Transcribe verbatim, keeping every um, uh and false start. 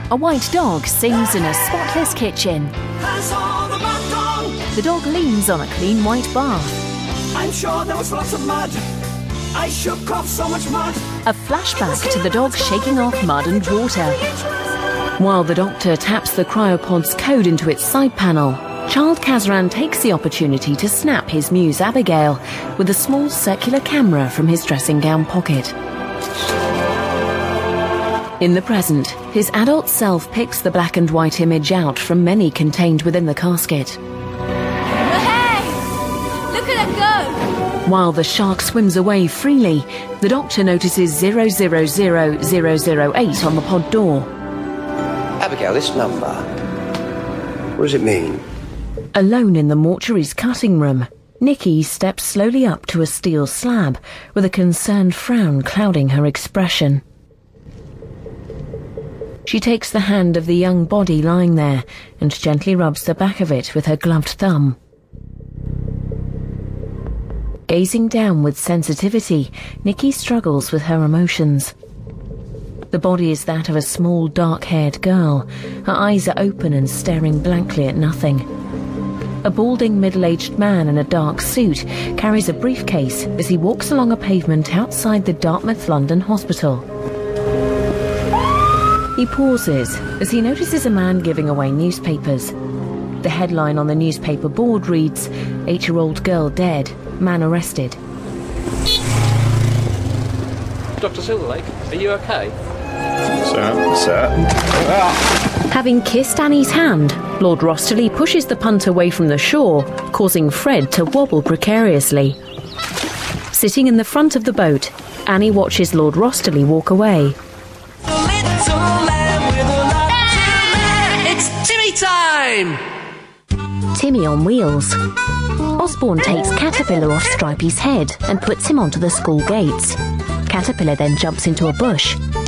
A white dog sings in a spotless kitchen. The dog leans on a clean white bath. I'm sure there was lots of mud. I shook off so much mud. A flashback to the dog shaking off mud and water. While the doctor taps the cryopod's code into its side panel, Childe Kazran takes the opportunity to snap his muse Abigail with a small circular camera from his dressing gown pocket. In the present, his adult self picks the black and white image out from many contained within the casket. Hey! Look at her go! While the shark swims away freely, the doctor notices zero zero zero zero zero eight on the pod door. Abigail, this number, what does it mean? Alone in the mortuary's cutting room, Nikki steps slowly up to a steel slab with a concerned frown clouding her expression. She takes the hand of the young body lying there and gently rubs the back of it with her gloved thumb. Gazing down with sensitivity, Nikki struggles with her emotions. The body is that of a small, dark-haired girl. Her eyes are open and staring blankly at nothing. A balding, middle-aged man in a dark suit carries a briefcase as he walks along a pavement outside the Dartmouth London Hospital. He pauses as he notices a man giving away newspapers. The headline on the newspaper board reads, eight-year-old girl dead, man arrested. Doctor Silverlake, are you okay? Sir, sir. Having kissed Annie's hand, Lord Rosterly pushes the punt away from the shore, causing Fred to wobble precariously. Sitting in the front of the boat, Annie watches Lord Rosterly walk away. It's Timmy time! Timmy on wheels. Osborne takes Caterpillar off Stripey's head and puts him onto the school gates. Caterpillar then jumps into a bush.